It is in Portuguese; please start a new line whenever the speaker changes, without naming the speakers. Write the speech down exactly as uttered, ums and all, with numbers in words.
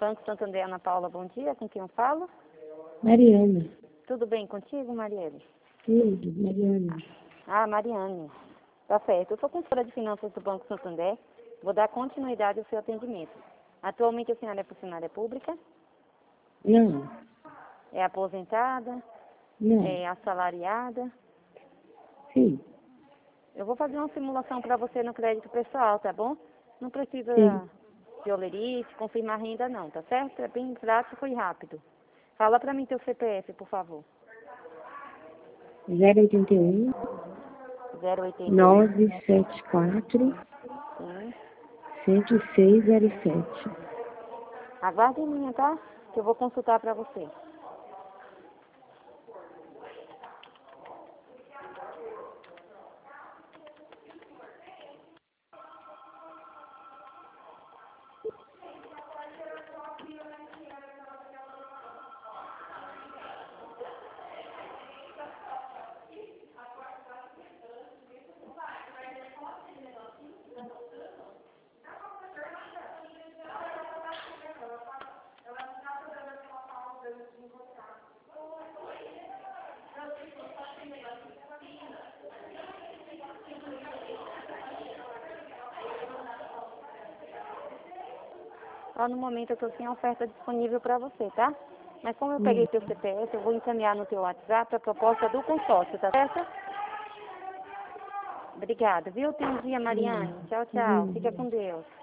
Banco Santander, Ana Paula, bom dia. Com quem eu falo?
Mariana.
Tudo bem contigo, Marielle?
Tudo, Mariana.
Ah, Mariane. Tá certo. Eu sou consultora de finanças do Banco Santander. Vou dar continuidade ao seu atendimento. Atualmente a senhora é funcionária pública?
Não,
É aposentada?
não.
É assalariada?
Sim,
Eu vou fazer uma simulação para você no crédito pessoal, tá bom? Não precisa
sim.
de olerite, confirmar renda não, tá certo? É bem prático e rápido. Fala para mim teu C P F, por favor.
zero oitenta e um,
zero oitenta e um.
nove sete quatro,
Sim.
cento e seis zero sete.
Aguarde em linha, tá? Que eu vou consultar para você. Só no momento eu estou sem a oferta disponível para você, tá? Mas como eu peguei
Hum,
teu C P F, eu vou encaminhar no teu WhatsApp a proposta do consórcio, tá certo? Obrigada, viu? Tem um dia, Mariane.
hum,
Tchau, tchau. Fica
hum.
com Deus.